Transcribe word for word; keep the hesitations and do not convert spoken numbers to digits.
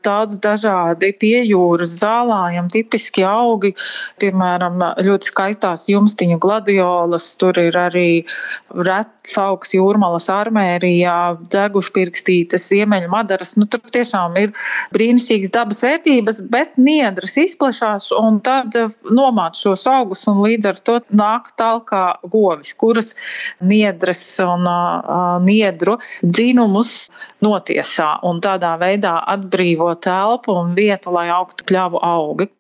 daudz dažādi pie jūras zālājumi, tipiski augi, piemēram, ļoti skaistās jumstiņu gladiolas, tur ir arī rets augs jūrmalas Armērijā, dzegušpirkstītes, ziemeļu madaras, nu tur tiešām ir brīnišķīgas dabas vērtības, bet niedras izplešās un tad nomāt šos augus un līdz ar to nāk talkā govis, kuras niedras un uh, niedru dzinumus notiesā un tādā veidā atbrīvo telpu un vietu, lai augtu pļavu augi.